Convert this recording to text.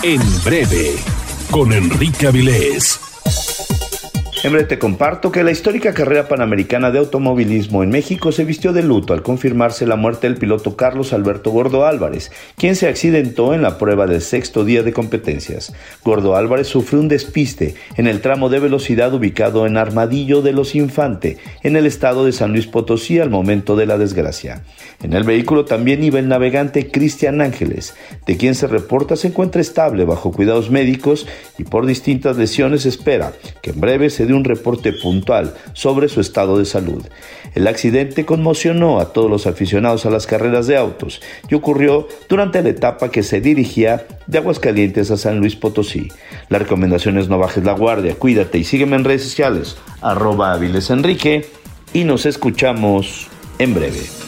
En breve, con Enrique Avilés. En breve te comparto que la histórica carrera panamericana de automovilismo en México se vistió de luto al confirmarse la muerte del piloto Carlos Alberto Gordo Álvarez, quien se accidentó en la prueba del sexto día de competencias. Gordo Álvarez sufrió un despiste en el tramo de velocidad ubicado en Armadillo de los Infante, en el estado de San Luis Potosí, al momento de la desgracia. En el vehículo también iba el navegante Cristian Ángeles, de quien se reporta se encuentra estable bajo cuidados médicos y por distintas lesiones espera que en breve se dé un reporte puntual sobre su estado de salud. El accidente conmocionó a todos los aficionados a las carreras de autos y ocurrió durante la etapa que se dirigía de Aguascalientes a San Luis Potosí. La recomendación es no bajes la guardia, cuídate y sígueme en redes sociales, @Aviles Enrique, y nos escuchamos en breve.